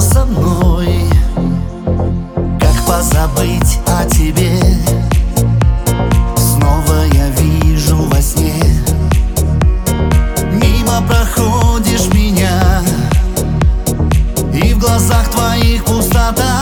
со мной. Как позабыть о тебе? Снова я вижу во сне. Мимо проходишь меня, и в глазах твоих пустота.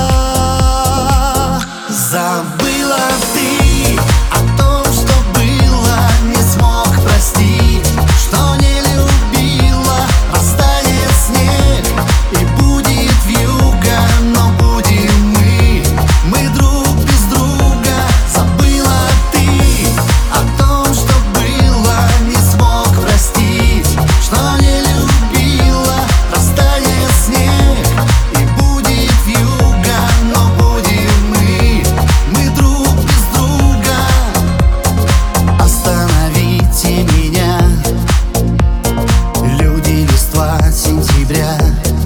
Забыла ты о том, что было, не смог простить, что не любила, растает снег и будет вьюга, но будем мы друг без друга. Забыла ты о том, что было, не смог простить, что не любила, растает снег и будет вьюга, но будем мы друг без друга. Остановите меня, люди, листва сентября.